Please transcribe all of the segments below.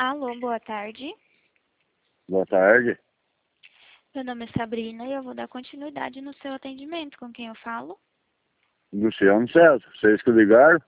Alô, boa tarde. Boa tarde. Meu nome é Sabrina e eu vou dar continuidade no seu atendimento. Com quem eu falo? Luciano César, vocês que ligaram?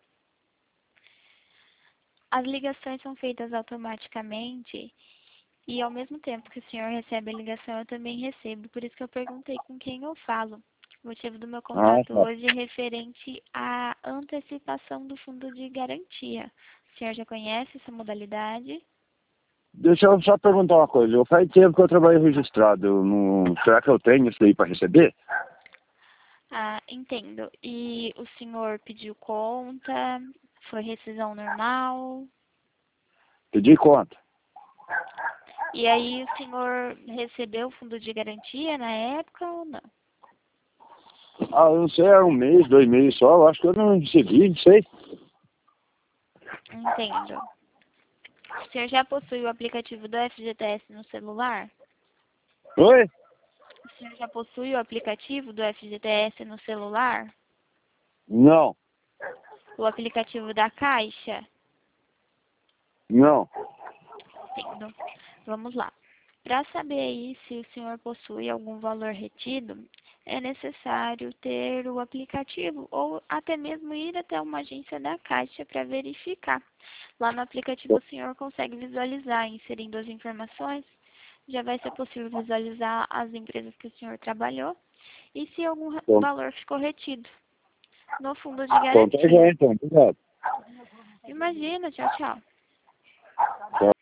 As ligações são feitas automaticamente e ao mesmo tempo que o senhor recebe a ligação, eu também recebo. Por isso que eu perguntei com quem eu falo. O motivo do meu Ah, contato tá. hoje é referente à antecipação do fundo de garantia. O senhor já conhece essa modalidade? Deixa eu só perguntar uma coisa. Eu faz tempo que eu trabalho registrado. Será que eu tenho isso aí para receber? Ah, entendo. E o senhor pediu conta? Foi rescisão normal? Pedi conta. E aí o senhor recebeu o fundo de garantia na época ou não? Ah, eu não sei, era 1 mês, 2 meses só. Eu acho que eu não recebi, não sei. Entendo. O senhor já possui o aplicativo do FGTS no celular? Oi? O senhor já possui o aplicativo do FGTS no celular? Não, O aplicativo da Caixa? não. Entendo. Vamos lá. Para saber aí se o senhor possui algum valor retido, é necessário ter o aplicativo ou até mesmo ir até uma agência da Caixa para verificar. Lá no aplicativo o senhor consegue visualizar, inserindo as informações, já vai ser possível visualizar as empresas que o senhor trabalhou e se algum Então, valor ficou retido no fundo de então tá garantia. bom, então. Obrigado. Imagina, tchau, tchau. Tchau.